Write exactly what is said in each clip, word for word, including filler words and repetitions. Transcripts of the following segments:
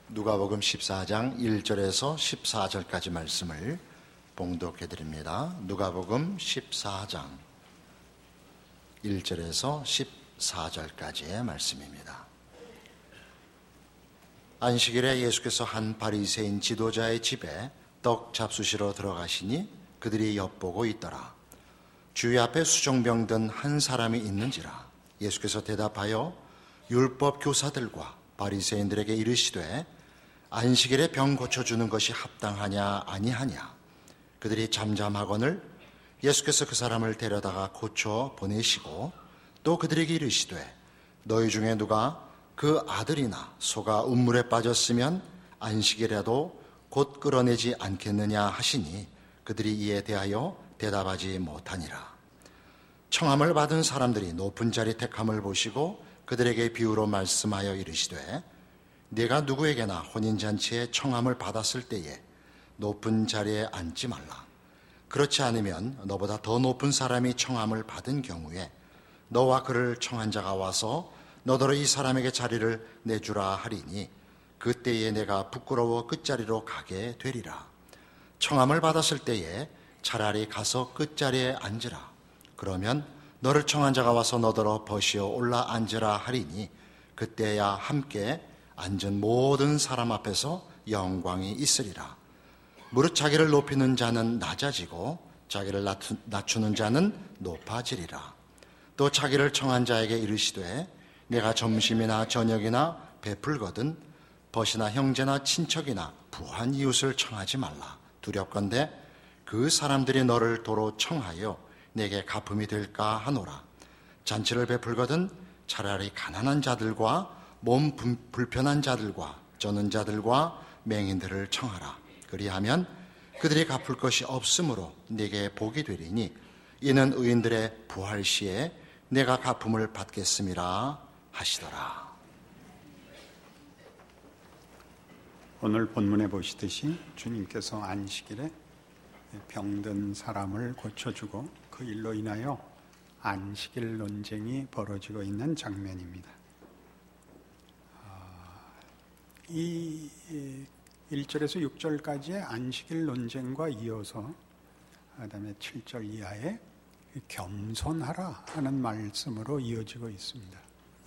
누가복음 십사 장 일 절에서 십사 절까지 말씀을 봉독해 드립니다. 누가복음 십사 장 일 절에서 십사 절까지의 말씀입니다. 안식일에 예수께서 한 바리새인 지도자의 집에 떡 잡수시러 들어가시니 그들이 엿보고 있더라. 주의 앞에 수종병 든 한 사람이 있는지라. 예수께서 대답하여 율법 교사들과 바리새인들에게 이르시되 안식일에 병 고쳐주는 것이 합당하냐 아니하냐. 그들이 잠잠하거늘 예수께서 그 사람을 데려다가 고쳐 보내시고 또 그들에게 이르시되 너희 중에 누가 그 아들이나 소가 운물에 빠졌으면 안식일에도 곧 끌어내지 않겠느냐 하시니 그들이 이에 대하여 대답하지 못하니라. 청함을 받은 사람들이 높은 자리 택함을 보시고 그들에게 비유로 말씀하여 이르시되 네가 누구에게나 혼인잔치에 청함을 받았을 때에 높은 자리에 앉지 말라. 그렇지 않으면 너보다 더 높은 사람이 청함을 받은 경우에 너와 그를 청한 자가 와서 너더러 이 사람에게 자리를 내주라 하리니 그때에 내가 부끄러워 끝자리로 가게 되리라. 청함을 받았을 때에 차라리 가서 끝자리에 앉으라. 그러면 너를 청한 자가 와서 너더러 버시어 올라 앉으라 하리니 그때야 함께 앉은 모든 사람 앞에서 영광이 있으리라. 무릇 자기를 높이는 자는 낮아지고 자기를 낮추는 자는 높아지리라. 또 자기를 청한 자에게 이르시되 내가 점심이나 저녁이나 베풀거든 벗이나 형제나 친척이나 부한 이웃을 청하지 말라. 두렵건대 그 사람들이 너를 도로 청하여 내게 갚음이 될까 하노라. 잔치를 베풀거든 차라리 가난한 자들과 몸 불편한 자들과 쩌는 자들과 맹인들을 청하라. 그리하면 그들이 갚을 것이 없으므로 네게 복이 되리니 이는 의인들의 부활 시에 내가 갚음을 받겠음이라 하시더라. 오늘 본문에 보시듯이 주님께서 안식일에 병든 사람을 고쳐주고 그 일로 인하여 안식일 논쟁이 벌어지고 있는 장면입니다. 이 일 절에서 육 절까지의 안식일 논쟁과 이어서 그다음에 칠 절 이하에 겸손하라 하는 말씀으로 이어지고 있습니다.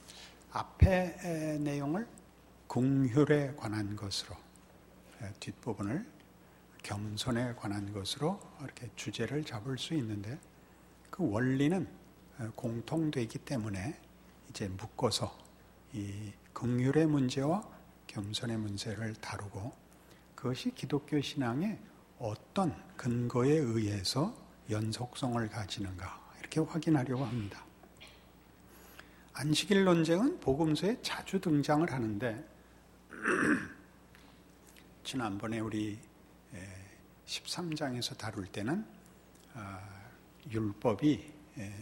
앞의 내용을 긍휼에 관한 것으로, 뒷부분을 겸손에 관한 것으로 이렇게 주제를 잡을 수 있는데 그 원리는 공통되기 때문에 이제 묶어서 이 긍휼의 문제와 겸손의 문제를 다루고 그것이 기독교 신앙의 어떤 근거에 의해서 연속성을 가지는가 이렇게 확인하려고 합니다. 안식일 논쟁은 복음서에 자주 등장을 하는데 지난번에 우리 십삼 장에서 다룰 때는 율법이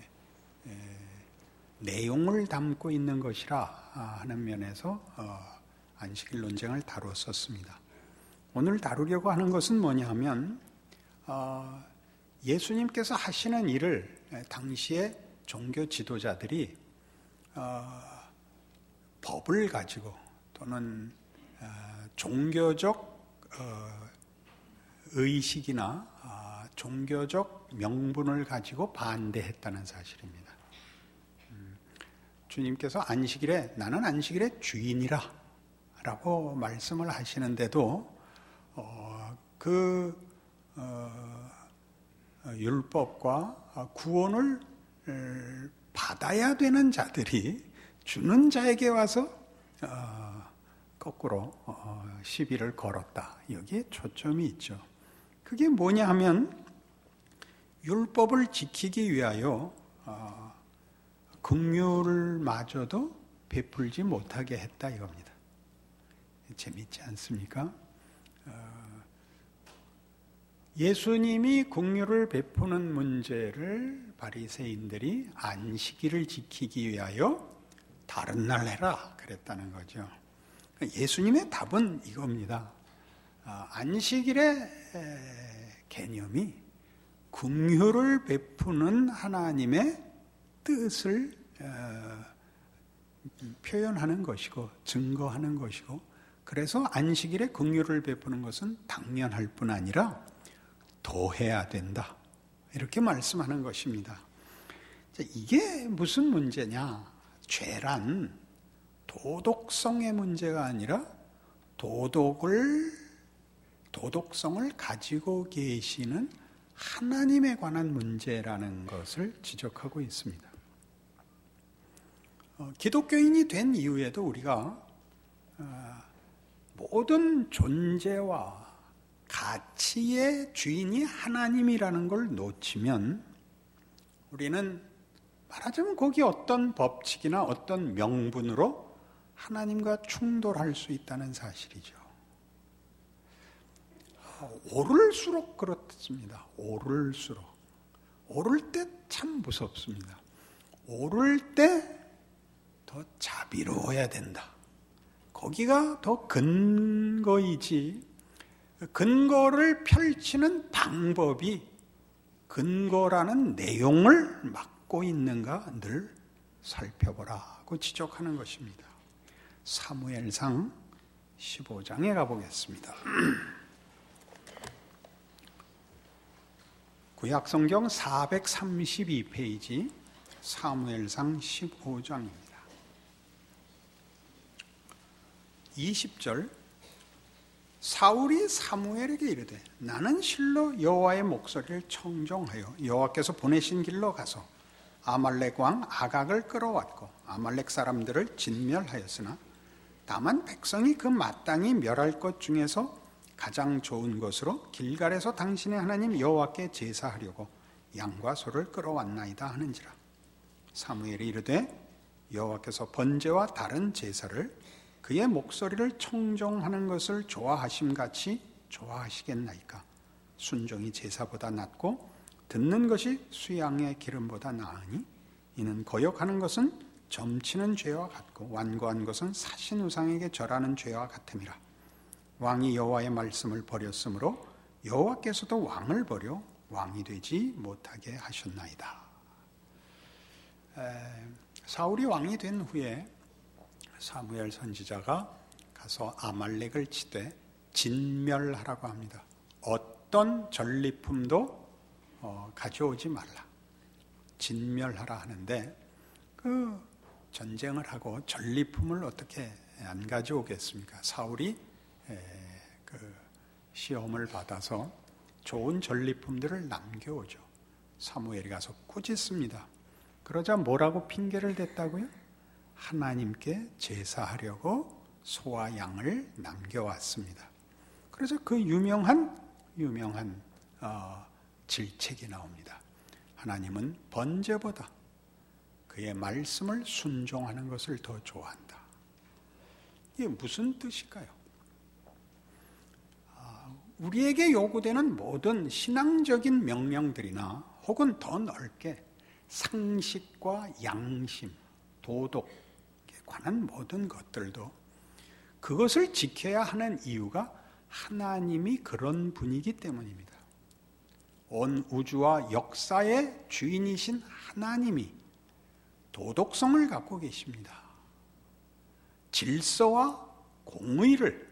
내용을 담고 있는 것이라 하는 면에서 안식일 논쟁을 다뤘었습니다. 오늘 다루려고 하는 것은 뭐냐 하면 예수님께서 하시는 일을 당시에 종교 지도자들이 법을 가지고 또는 종교적 의식이나 종교적 명분을 가지고 반대했다는 사실입니다. 주님께서 안식일에 나는 안식일의 주인이라 라고 말씀을 하시는데도 그 율법과 구원을 받아야 되는 자들이 주는 자에게 와서 거꾸로 시비를 걸었다. 여기에 초점이 있죠. 그게 뭐냐 하면 율법을 지키기 위하여 긍휼마저도 베풀지 못하게 했다 이겁니다. 재밌지 않습니까? 예수님이 긍휼을 베푸는 문제를 바리새인들이 안식일을 지키기 위하여 다른 날 해라 그랬다는 거죠. 예수님의 답은 이겁니다. 안식일의 개념이 긍휼을 베푸는 하나님의 뜻을 표현하는 것이고 증거하는 것이고 그래서 안식일에 긍휼을 베푸는 것은 당연할 뿐 아니라 더 해야 된다. 이렇게 말씀하는 것입니다. 이게 무슨 문제냐? 죄란 도덕성의 문제가 아니라 도덕을, 도덕성을 가지고 계시는 하나님에 관한 문제라는 것을 지적하고 있습니다. 어, 기독교인이 된 이후에도 우리가 어, 모든 존재와 가치의 주인이 하나님이라는 걸 놓치면 우리는 말하자면 거기 어떤 법칙이나 어떤 명분으로 하나님과 충돌할 수 있다는 사실이죠. 오를수록 그렇습니다. 오를수록. 오를 때 참 무섭습니다. 오를 때 더 자비로워야 된다. 거기가 더 근거이지, 근거를 펼치는 방법이 근거라는 내용을 맡고 있는가 늘 살펴보라고 지적하는 것입니다. 사무엘상 십오 장에 가보겠습니다. 구약성경 사백삼십이 페이지 사무엘상 십오 장입니다. 이십 절 사울이 사무엘에게 이르되 나는 실로 여호와의 목소리를 청종하여 여호와께서 보내신 길로 가서 아말렉 왕 아각을 끌어왔고 아말렉 사람들을 진멸하였으나 다만 백성이 그 마땅히 멸할 것 중에서 가장 좋은 것으로 길갈에서 당신의 하나님 여호와께 제사하려고 양과 소를 끌어왔나이다 하는지라. 사무엘이 이르되 여호와께서 번제와 다른 제사를 그의 목소리를 청종하는 것을 좋아하심같이 좋아하시겠나이까. 순종이 제사보다 낫고 듣는 것이 수양의 기름보다 나으니 이는 거역하는 것은 점치는 죄와 같고 완고한 것은 사신 우상에게 절하는 죄와 같음이라. 왕이 여호와의 말씀을 버렸으므로 여호와께서도 왕을 버려 왕이 되지 못하게 하셨나이다. 에, 사울이 왕이 된 후에 사무엘 선지자가 가서 아말렉을 치되 진멸하라고 합니다. 어떤 전리품도 어, 가져오지 말라. 진멸하라 하는데 그 전쟁을 하고 전리품을 어떻게 안 가져오겠습니까? 사울이 에, 그 시험을 받아서 좋은 전리품들을 남겨오죠. 사무엘이 가서 꾸짖습니다. 그러자 뭐라고 핑계를 댔다고요? 하나님께 제사하려고 소와 양을 남겨왔습니다. 그래서 그 유명한 유명한 어, 질책이 나옵니다. 하나님은 번제보다 그의 말씀을 순종하는 것을 더 좋아한다. 이게 무슨 뜻일까요? 아, 우리에게 요구되는 모든 신앙적인 명령들이나 혹은 더 넓게 상식과 양심, 도덕에 관한 모든 것들도 그것을 지켜야 하는 이유가 하나님이 그런 분이기 때문입니다. 온 우주와 역사의 주인이신 하나님이 도덕성을 갖고 계십니다. 질서와 공의를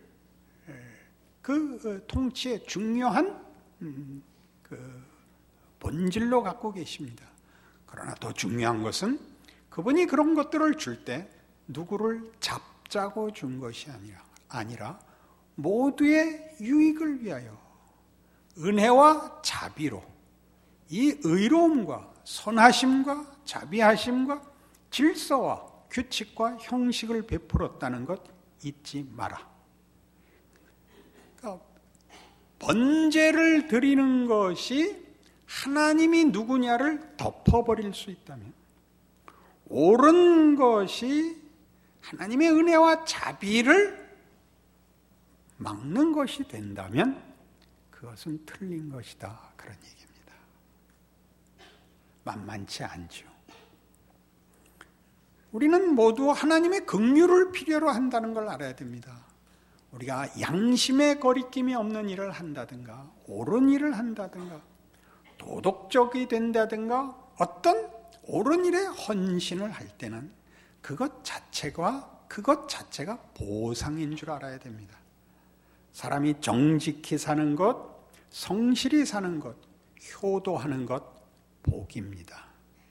그 통치의 중요한 그 본질로 갖고 계십니다. 그러나 더 중요한 것은 그분이 그런 것들을 줄 때 누구를 잡자고 준 것이 아니라, 아니라 모두의 유익을 위하여 은혜와 자비로 이 의로움과 선하심과 자비하심과 질서와 규칙과 형식을 베풀었다는 것 잊지 마라. 그러니까 번제를 드리는 것이 하나님이 누구냐를 덮어버릴 수 있다면, 옳은 것이 하나님의 은혜와 자비를 막는 것이 된다면 그것은 틀린 것이다, 그런 얘기입니다. 만만치 않죠. 우리는 모두 하나님의 긍휼을 필요로 한다는 걸 알아야 됩니다. 우리가 양심의 거리낌이 없는 일을 한다든가 옳은 일을 한다든가 도덕적이 된다든가 어떤 옳은 일에 헌신을 할 때는 그것 자체가 그것 자체가 보상인 줄 알아야 됩니다. 사람이 정직히 사는 것, 성실히 사는 것, 효도하는 것, 복입니다.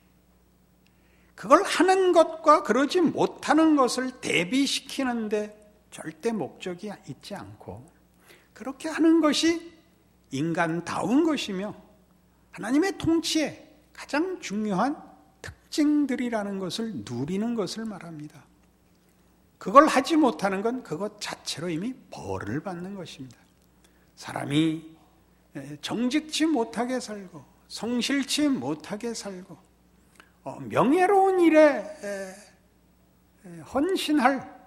그걸 하는 것과 그러지 못하는 것을 대비시키는데 절대 목적이 있지 않고, 그렇게 하는 것이 인간다운 것이며 하나님의 통치의 가장 중요한 특징들이라는 것을 누리는 것을 말합니다. 그걸 하지 못하는 건 그것 자체로 이미 벌을 받는 것입니다. 사람이 정직치 못하게 살고 성실치 못하게 살고 명예로운 일에 헌신할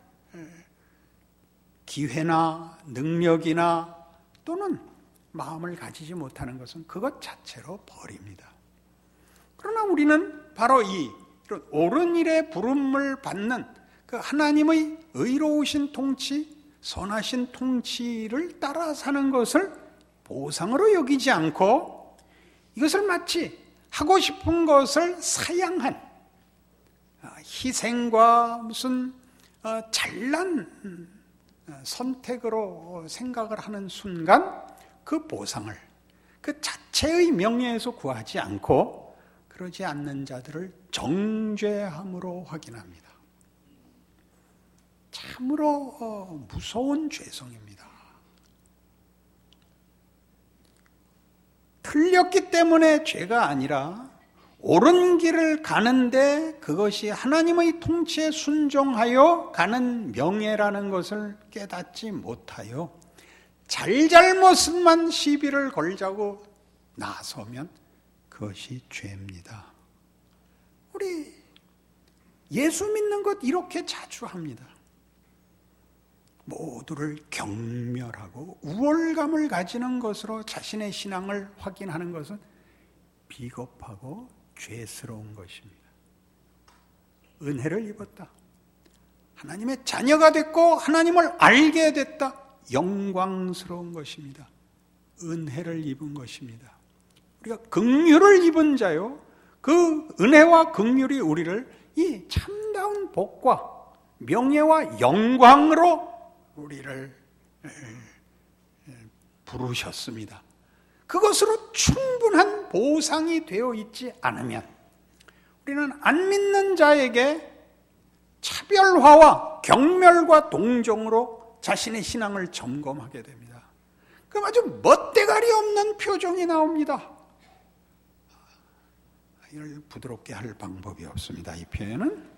기회나 능력이나 또는 마음을 가지지 못하는 것은 그것 자체로 벌입니다. 그러나 우리는 바로 이 이런 옳은 일에 부름을 받는 그 하나님의 의로우신 통치, 선하신 통치를 따라 사는 것을 보상으로 여기지 않고 이것을 마치 하고 싶은 것을 사양한 희생과 무슨 잘난 선택으로 생각을 하는 순간 그 보상을 그 자체의 명예에서 구하지 않고 그러지 않는 자들을 정죄함으로 확인합니다. 참으로 무서운 죄성입니다. 틀렸기 때문에 죄가 아니라 옳은 길을 가는데 그것이 하나님의 통치에 순종하여 가는 명예라는 것을 깨닫지 못하여 잘잘못만 시비를 걸자고 나서면 그것이 죄입니다. 우리 예수 믿는 것 이렇게 자주 합니다. 모두를 경멸하고 우월감을 가지는 것으로 자신의 신앙을 확인하는 것은 비겁하고 죄스러운 것입니다. 은혜를 입었다. 하나님의 자녀가 됐고 하나님을 알게 됐다. 영광스러운 것입니다. 은혜를 입은 것입니다. 우리가 긍휼을 입은 자요. 그 은혜와 긍휼이 우리를 이 참다운 복과 명예와 영광으로 우리를 부르셨습니다. 그것으로 충분한 보상이 되어 있지 않으면 우리는 안 믿는 자에게 차별화와 경멸과 동정으로 자신의 신앙을 점검하게 됩니다. 그럼 아주 멋대가리 없는 표정이 나옵니다. 이걸 부드럽게 할 방법이 없습니다. 이 표현은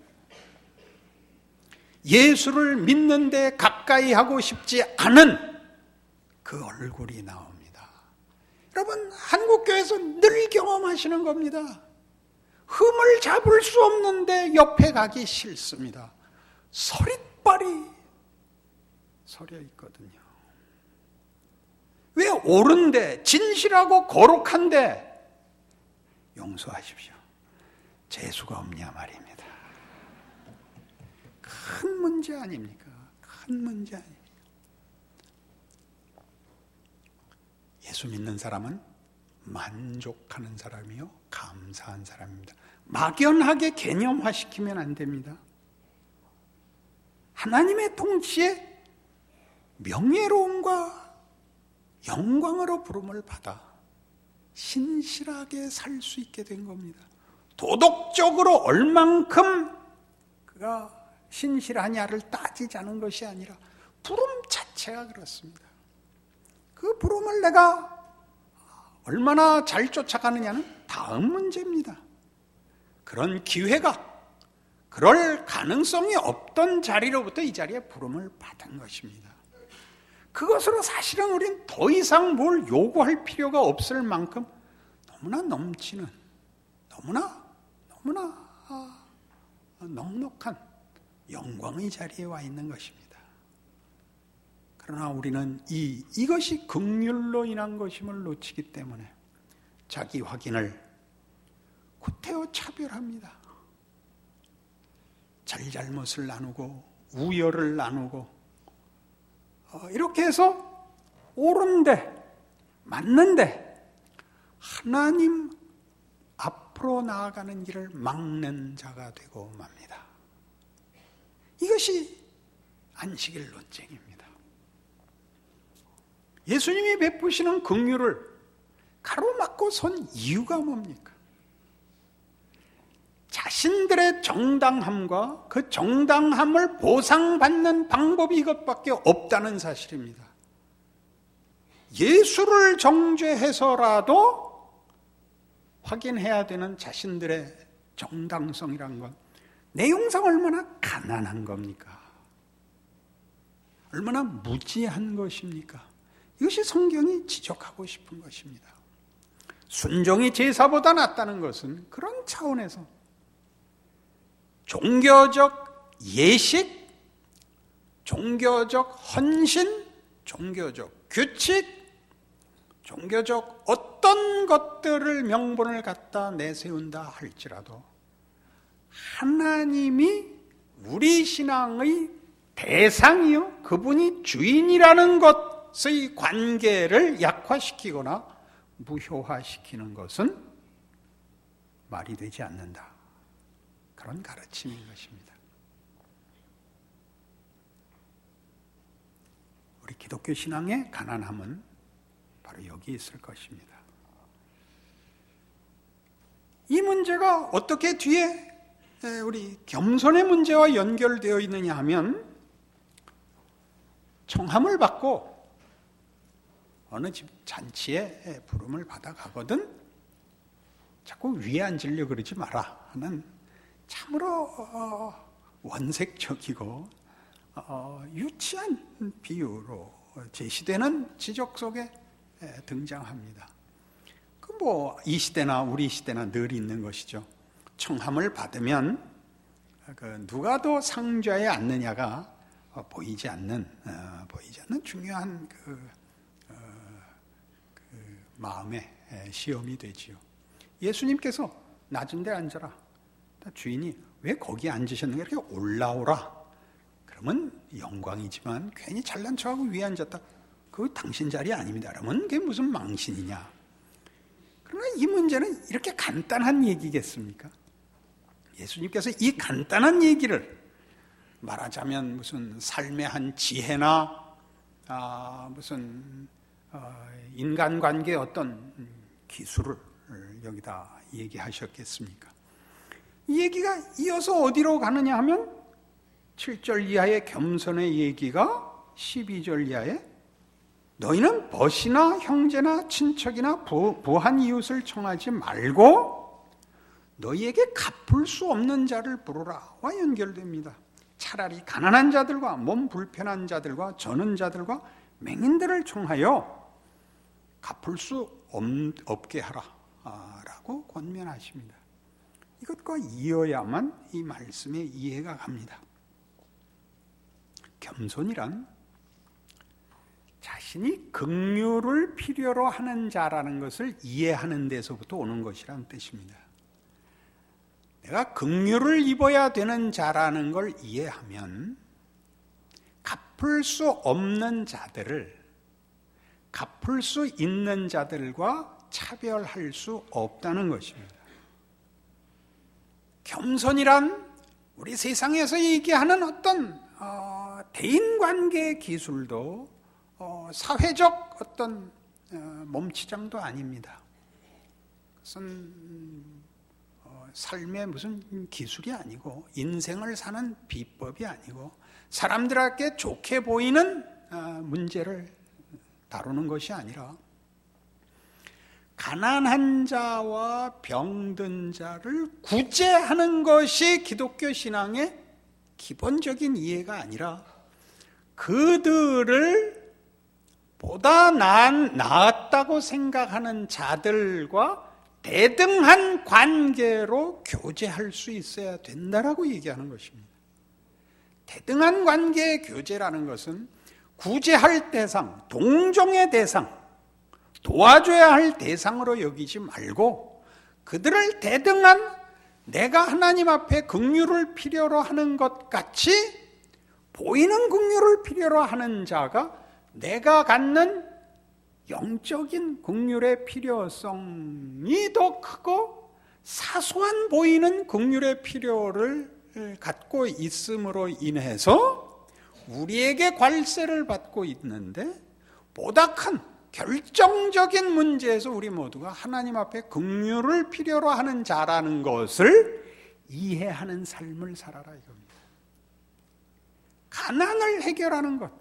예수를 믿는데 가까이 하고 싶지 않은 그 얼굴이 나옵니다. 여러분, 한국교회에서 늘 경험하시는 겁니다. 흠을 잡을 수 없는데 옆에 가기 싫습니다. 서릿발이 서려 있거든요. 왜 옳은데 진실하고 거룩한데 용서하십시오. 재수가 없냐 말입니다. 큰 문제 아닙니까? 큰 문제 아닙니까? 예수 믿는 사람은 만족하는 사람이요, 감사한 사람입니다. 막연하게 개념화시키면 안 됩니다. 하나님의 통치에 명예로움과 영광으로 부름을 받아 신실하게 살 수 있게 된 겁니다. 도덕적으로 얼만큼 그가 신실하냐를 따지자는 것이 아니라 부름 자체가 그렇습니다. 그 부름을 내가 얼마나 잘 쫓아가느냐는 다음 문제입니다. 그런 기회가, 그럴 가능성이 없던 자리로부터 이 자리에 부름을 받은 것입니다. 그것으로 사실은 우린 더 이상 뭘 요구할 필요가 없을 만큼 너무나 넘치는, 너무나 너무나 아, 넉넉한 영광의 자리에 와 있는 것입니다. 그러나 우리는 이, 이것이 긍휼로 인한 것임을 놓치기 때문에 자기 확인을 구태여 차별합니다. 잘잘못을 나누고 우열을 나누고 어, 이렇게 해서 옳은데 맞는데 하나님 앞으로 나아가는 길을 막는 자가 되고 맙니다. 이것이 안식일 논쟁입니다. 예수님이 베푸시는 긍휼을 가로막고 선 이유가 뭡니까? 자신들의 정당함과 그 정당함을 보상받는 방법이 이것밖에 없다는 사실입니다. 예수를 정죄해서라도 확인해야 되는 자신들의 정당성이란 건 내용상 얼마나 가난한 겁니까? 얼마나 무지한 것입니까? 이것이 성경이 지적하고 싶은 것입니다. 순종이 제사보다 낫다는 것은 그런 차원에서 종교적 예식, 종교적 헌신, 종교적 규칙, 종교적 어떤 것들을 명분을 갖다 내세운다 할지라도 하나님이 우리 신앙의 대상이요, 그분이 주인이라는 것의 관계를 약화시키거나 무효화시키는 것은 말이 되지 않는다. 그런 가르침인 것입니다. 우리 기독교 신앙의 가난함은 바로 여기 있을 것입니다. 이 문제가 어떻게 뒤에 우리 겸손의 문제와 연결되어 있느냐 하면 청함을 받고 어느 집 잔치에 부름을 받아가거든 자꾸 위에 앉으려고 그러지 마라 하는 참으로 원색적이고 유치한 비유로 제시되는 지적 속에 등장합니다. 그 뭐 이 시대나 우리 시대나 늘 있는 것이죠. 청함을 받으면 그 누가 더 상좌에 앉느냐가 보이지 않는 보이지 않는 중요한 그, 그 마음의 시험이 되지요. 예수님께서 낮은 데 앉아라. 주인이 왜 거기 앉으셨는가 이렇게 올라오라. 그러면 영광이지만 괜히 잘난 척하고 위에 앉았다. 그 당신 자리 아닙니다. 그러면 그게 무슨 망신이냐. 그러나 이 문제는 이렇게 간단한 얘기겠습니까? 예수님께서 이 간단한 얘기를 말하자면 무슨 삶의 한 지혜나 아, 무슨 어, 인간관계의 어떤 기술을 여기다 얘기하셨겠습니까? 이 얘기가 이어서 어디로 가느냐 하면 칠 절 이하의 겸손의 얘기가 십이 절 이하에 너희는 벗이나 형제나 친척이나 부, 부한 이웃을 청하지 말고 너희에게 갚을 수 없는 자를 부르라와 연결됩니다. 차라리 가난한 자들과 몸 불편한 자들과 저는 자들과 맹인들을 청하여 갚을 수 없, 없게 하라 라고 권면하십니다. 이것과 이어야만 이 말씀의 이해가 갑니다. 겸손이란 자신이 긍휼을 필요로 하는 자라는 것을 이해하는 데서부터 오는 것이라는 뜻입니다. 내가 긍휼을 입어야 되는 자라는 걸 이해하면 갚을 수 없는 자들을 갚을 수 있는 자들과 차별할 수 없다는 것입니다. 겸손이란 우리 세상에서 얘기하는 어떤 어, 대인관계의 기술도 어, 사회적 어떤 어, 몸치장도 아닙니다. 그것은 어, 삶의 무슨 기술이 아니고 인생을 사는 비법이 아니고 사람들에게 좋게 보이는 어, 문제를 다루는 것이 아니라 가난한 자와 병든 자를 구제하는 것이 기독교 신앙의 기본적인 이해가 아니라 그들을 보다 나은, 나았다고 생각하는 자들과 대등한 관계로 교제할 수 있어야 된다라고 얘기하는 것입니다. 대등한 관계의 교제라는 것은 구제할 대상, 동정의 대상, 도와줘야 할 대상으로 여기지 말고 그들을 대등한 내가 하나님 앞에 긍휼을 필요로 하는 것 같이 보이는 긍휼을 필요로 하는 자가 내가 갖는 영적인 긍휼의 필요성이 더 크고 사소한 보이는 긍휼의 필요를 갖고 있음으로 인해서 우리에게 괄세를 받고 있는데 보다 큰 결정적인 문제에서 우리 모두가 하나님 앞에 긍휼을 필요로 하는 자라는 것을 이해하는 삶을 살아라 이겁니다. 가난을 해결하는 것,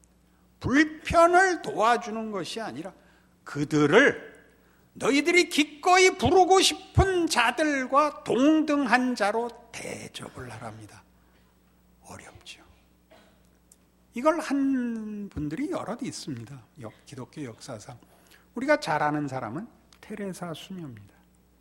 불편을 도와주는 것이 아니라 그들을 너희들이 기꺼이 부르고 싶은 자들과 동등한 자로 대접을 하랍니다. 어렵죠. 이걸 한 분들이 여럿 있습니다. 기독교 역사상. 우리가 잘 아는 사람은 테레사 수녀입니다.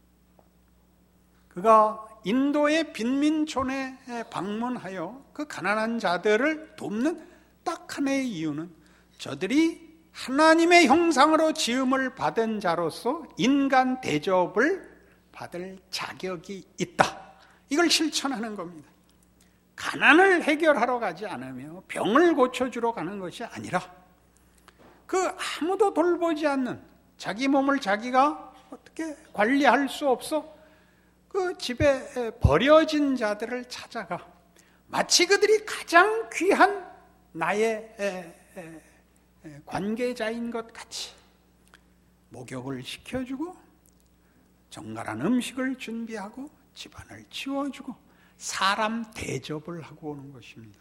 그가 인도의 빈민촌에 방문하여 그 가난한 자들을 돕는 딱 하나의 이유는 저들이 하나님의 형상으로 지음을 받은 자로서 인간 대접을 받을 자격이 있다. 이걸 실천하는 겁니다. 가난을 해결하러 가지 않으며 병을 고쳐주러 가는 것이 아니라 그 아무도 돌보지 않는 자기 몸을 자기가 어떻게 관리할 수 없어 그 집에 버려진 자들을 찾아가 마치 그들이 가장 귀한 나의 관계자인 것 같이 목욕을 시켜주고 정갈한 음식을 준비하고 집안을 치워주고 사람 대접을 하고 오는 것입니다.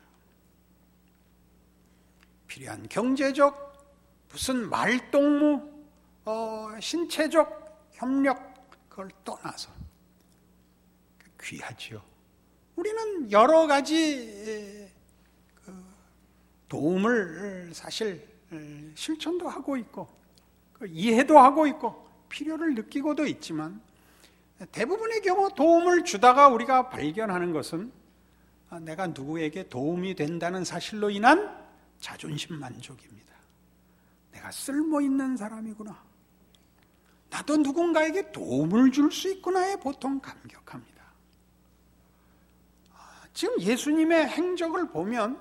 필요한 경제적 무슨 말동무 어, 신체적 협력 그걸 떠나서 귀하지요. 우리는 여러 가지 도움을 사실 실천도 하고 있고 이해도 하고 있고 필요를 느끼고도 있지만 대부분의 경우 도움을 주다가 우리가 발견하는 것은 내가 누구에게 도움이 된다는 사실로 인한 자존심 만족입니다. 내가 쓸모있는 사람이구나. 나도 누군가에게 도움을 줄 수 있구나에 보통 감격합니다. 지금 예수님의 행적을 보면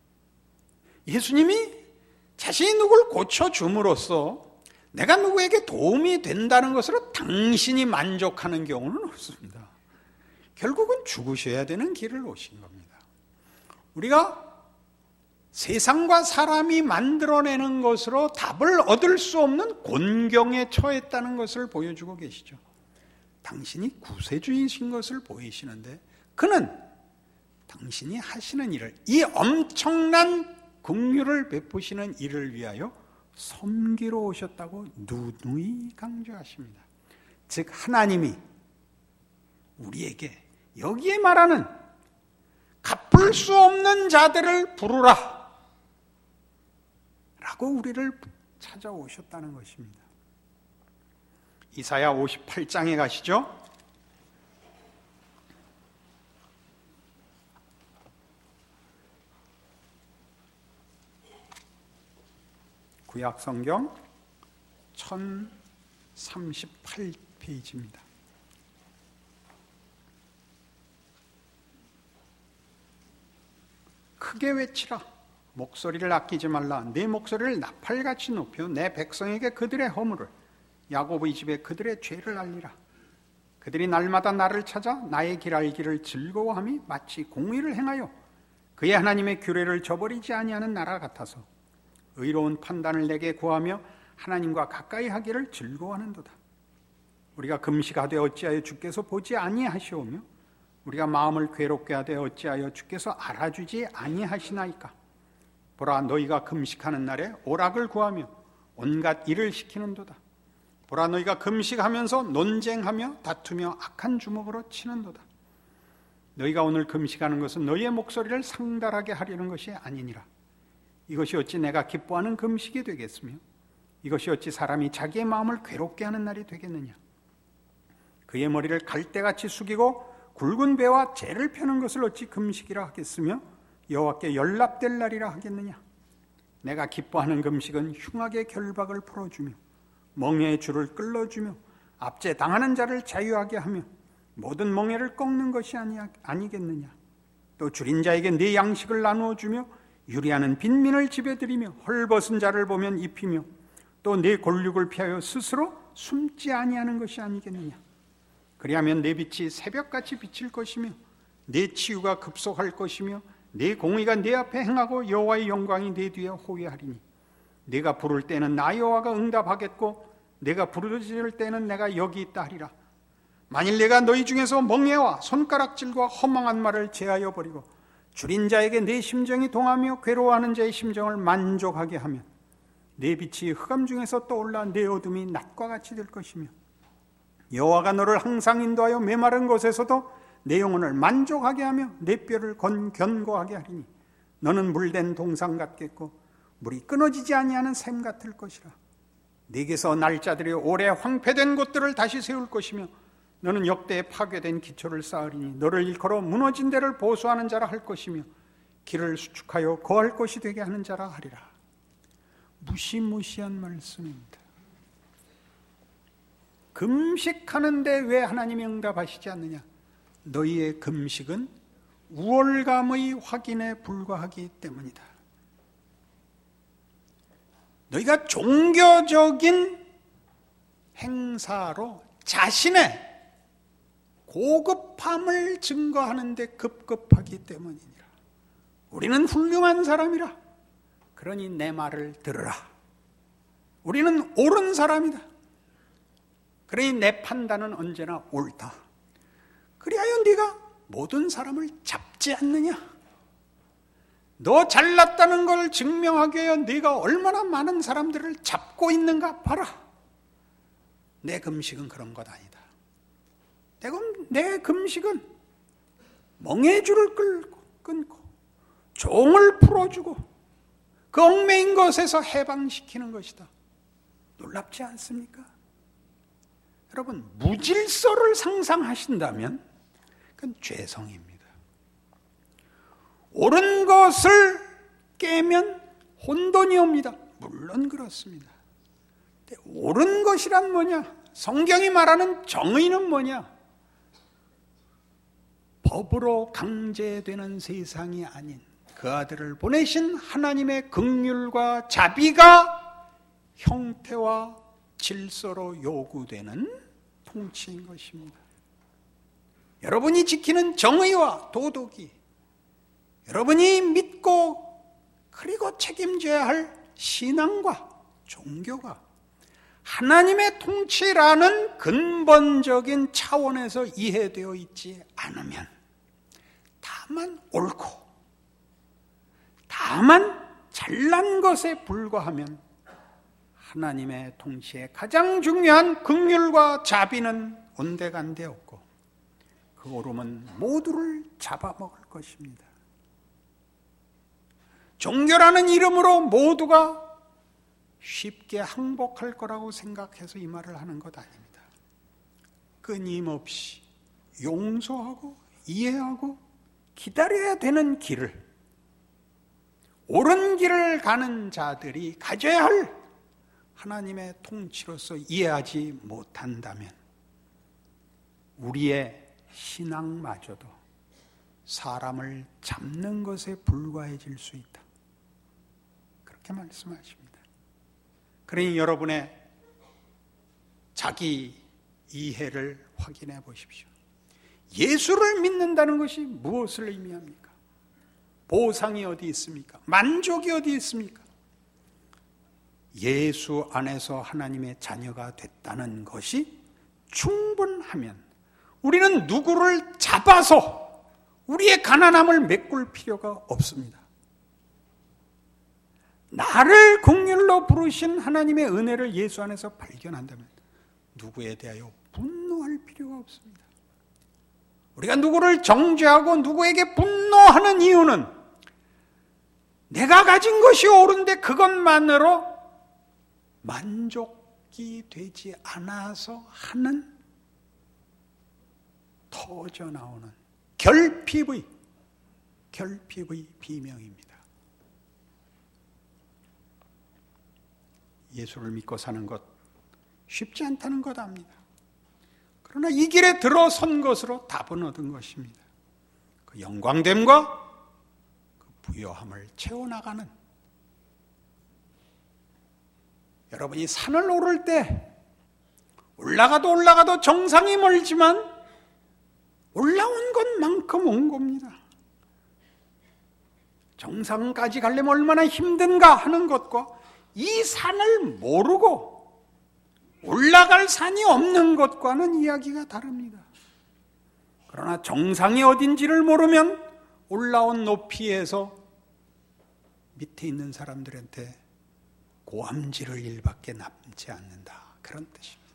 예수님이 자신이 누굴 고쳐줌으로써 내가 누구에게 도움이 된다는 것으로 당신이 만족하는 경우는 없습니다. 결국은 죽으셔야 되는 길을 오신 겁니다. 우리가 세상과 사람이 만들어내는 것으로 답을 얻을 수 없는 곤경에 처했다는 것을 보여주고 계시죠. 당신이 구세주이신 것을 보이시는데 그는 당신이 하시는 일을, 이 엄청난 긍휼을 베푸시는 일을 위하여 섬기러 오셨다고 누누이 강조하십니다. 즉 하나님이 우리에게 여기에 말하는 갚을 수 없는 자들을 부르라 라고 우리를 찾아오셨다는 것입니다. 이사야 오십팔 장에 가시죠. 구약 성경 천삼십팔 페이지입니다. 크게 외치라. 목소리를 아끼지 말라. 내 목소리를 나팔같이 높여 내 백성에게 그들의 허물을, 야곱의 집에 그들의 죄를 알리라. 그들이 날마다 나를 찾아 나의 길 알기를 즐거워함이 마치 공의를 행하여 그의 하나님의 규례를 저버리지 아니하는 나라 같아서 의로운 판단을 내게 구하며 하나님과 가까이 하기를 즐거워하는도다. 우리가 금식하되 어찌하여 주께서 보지 아니하시오며 우리가 마음을 괴롭게 하되 어찌하여 주께서 알아주지 아니하시나이까. 보라, 너희가 금식하는 날에 오락을 구하며 온갖 일을 시키는도다. 보라, 너희가 금식하면서 논쟁하며 다투며 악한 주먹으로 치는도다. 너희가 오늘 금식하는 것은 너희의 목소리를 상달하게 하려는 것이 아니니라. 이것이 어찌 내가 기뻐하는 금식이 되겠으며 이것이 어찌 사람이 자기의 마음을 괴롭게 하는 날이 되겠느냐. 그의 머리를 갈대같이 숙이고 굵은 배와 재를 펴는 것을 어찌 금식이라 하겠으며 여호와께 연락될 날이라 하겠느냐. 내가 기뻐하는 금식은 흉악의 결박을 풀어주며 멍에의 줄을 끌어주며 압제 당하는 자를 자유하게 하며 모든 멍에를 꺾는 것이 아니야, 아니겠느냐. 또 줄인 자에게 네 양식을 나누어 주며 유리하는 빈민을 집에 들이며 헐벗은 자를 보면 입히며 또 네 골육을 피하여 스스로 숨지 아니하는 것이 아니겠느냐. 그리하면 내 빛이 새벽같이 비칠 것이며 내 치유가 급속할 것이며 내 공의가 내 앞에 행하고 여호와의 영광이 내 뒤에 호위하리니 내가 부를 때는 나 여호와가 응답하겠고 내가 부르짖을 때는 내가 여기 있다 하리라. 만일 내가 너희 중에서 멍에와 손가락질과 허망한 말을 제하여 버리고 줄인 자에게 내 심정이 동하며 괴로워하는 자의 심정을 만족하게 하면 내 빛이 흑암 중에서 떠올라 내 어둠이 낮과 같이 될 것이며 여호와가 너를 항상 인도하여 메마른 곳에서도 내 영혼을 만족하게 하며 내 뼈를 건 견고하게 하리니 너는 물된 동상 같겠고 물이 끊어지지 아니하는 샘 같을 것이라. 네게서 날짜들이 오래 황폐된 곳들을 다시 세울 것이며 너는 역대에 파괴된 기초를 쌓으리니 너를 일컬어 무너진 데를 보수하는 자라 할 것이며 길을 수축하여 거할 것이 되게 하는 자라 하리라. 무시무시한 말씀입니다. 금식하는데 왜 하나님이 응답하시지 않느냐? 너희의 금식은 우월감의 확인에 불과하기 때문이다. 너희가 종교적인 행사로 자신의 고급함을 증거하는 데 급급하기 때문이니라. 우리는 훌륭한 사람이라. 그러니 내 말을 들으라. 우리는 옳은 사람이다. 그러니 내 판단은 언제나 옳다. 그리하여 네가 모든 사람을 잡지 않느냐? 너 잘났다는 걸 증명하기 위해 네가 얼마나 많은 사람들을 잡고 있는가 봐라. 내 금식은 그런 것 아니다. 내, 금, 내 금식은 멍에줄을 끌고, 끊고 종을 풀어주고 그 얽매인 것에서 해방시키는 것이다. 놀랍지 않습니까? 여러분, 무질서를 상상하신다면 그건 죄성입니다. 옳은 것을 깨면 혼돈이 옵니다. 물론 그렇습니다. 근데 옳은 것이란 뭐냐? 성경이 말하는 정의는 뭐냐? 법으로 강제되는 세상이 아닌 그 아들을 보내신 하나님의 긍휼과 자비가 형태와 질서로 요구되는 통치인 것입니다. 여러분이 지키는 정의와 도덕이 여러분이 믿고 그리고 책임져야 할 신앙과 종교가 하나님의 통치라는 근본적인 차원에서 이해되어 있지 않으면 다만 옳고 다만 잘난 것에 불과하면 하나님의 통치의 가장 중요한 긍휼과 자비는 온데간데 없고 그 오름은 모두를 잡아먹을 것입니다. 종교라는 이름으로 모두가 쉽게 항복할 거라고 생각해서 이 말을 하는 것 아닙니다. 끊임없이 용서하고 이해하고 기다려야 되는 길을 옳은 길을 가는 자들이 가져야 할 하나님의 통치로서 이해하지 못한다면 우리의 신앙마저도 사람을 잡는 것에 불과해질 수 있다. 그렇게 말씀하십니다. 그러니 여러분의 자기 이해를 확인해 보십시오. 예수를 믿는다는 것이 무엇을 의미합니까? 보상이 어디 있습니까? 만족이 어디 있습니까? 예수 안에서 하나님의 자녀가 됐다는 것이 충분하면 우리는 누구를 잡아서 우리의 가난함을 메꿀 필요가 없습니다. 나를 긍휼로 부르신 하나님의 은혜를 예수 안에서 발견한다면 누구에 대하여 분노할 필요가 없습니다. 우리가 누구를 정죄하고 누구에게 분노하는 이유는 내가 가진 것이 옳은데 그것만으로 만족이 되지 않아서 하는 터져 나오는 결핍의 결핍의 비명입니다. 예수를 믿고 사는 것 쉽지 않다는 것 압니다. 그러나 이 길에 들어선 것으로 답은 얻은 것입니다. 그 영광됨과 그 부요함을 채워나가는, 여러분이 산을 오를 때 올라가도 올라가도 정상이 멀지만 올라온 것만큼 온 겁니다. 정상까지 가려면 얼마나 힘든가 하는 것과 이 산을 모르고 올라갈 산이 없는 것과는 이야기가 다릅니다. 그러나 정상이 어딘지를 모르면 올라온 높이에서 밑에 있는 사람들한테 고함지를 일밖에 남지 않는다. 그런 뜻입니다.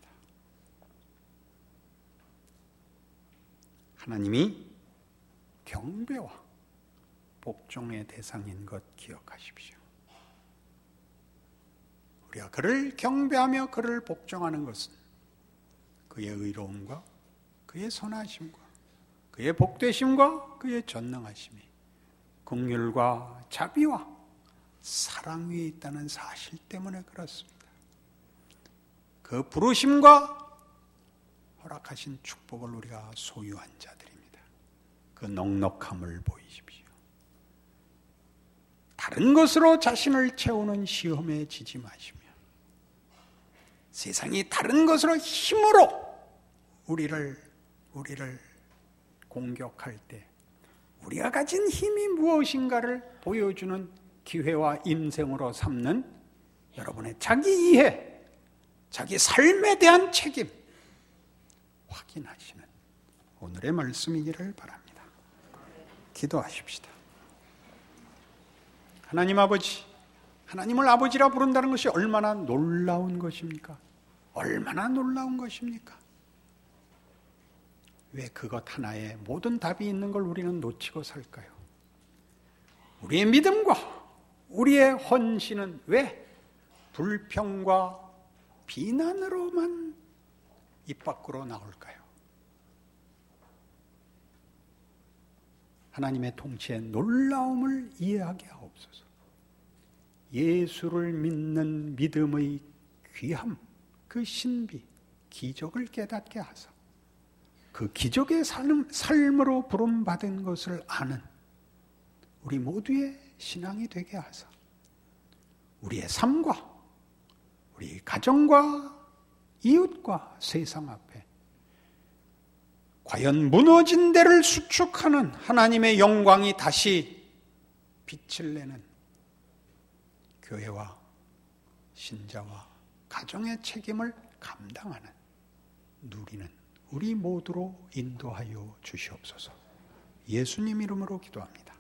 하나님이 경배와 복종의 대상인 것 기억하십시오. 우리가 그를 경배하며 그를 복종하는 것은 그의 의로움과 그의 선하심과 그의 복되심과 그의 전능하심이 긍휼과 자비와 사랑 위에 있다는 사실 때문에 그렇습니다. 그 부르심과 허락하신 축복을 우리가 소유한 자들입니다. 그 넉넉함을 보이십시오. 다른 것으로 자신을 채우는 시험에 지지 마시며 세상이 다른 것으로 힘으로 우리를 우리를 공격할 때 우리가 가진 힘이 무엇인가를 보여주는 기회와 임생으로 삼는 여러분의 자기 이해, 자기 삶에 대한 책임 확인하시는 오늘의 말씀이기를 바랍니다. 기도하십시다. 하나님 아버지, 하나님을 아버지라 부른다는 것이 얼마나 놀라운 것입니까? 얼마나 놀라운 것입니까? 왜 그것 하나에 모든 답이 있는 걸 우리는 놓치고 살까요? 우리의 믿음과 우리의 헌신은 왜 불평과 비난으로만 입 밖으로 나올까요? 하나님의 통치의 놀라움을 이해하게 하옵소서. 예수를 믿는 믿음의 귀함, 그 신비, 기적을 깨닫게 하사 그 기적의 삶, 삶으로 부름받은 것을 아는 우리 모두의 신앙이 되게 하사 우리의 삶과 우리 가정과 이웃과 세상 앞에 과연 무너진 데를 수축하는 하나님의 영광이 다시 빛을 내는 교회와 신자와 가정의 책임을 감당하는 누리는 우리 모두로 인도하여 주시옵소서. 예수님 이름으로 기도합니다.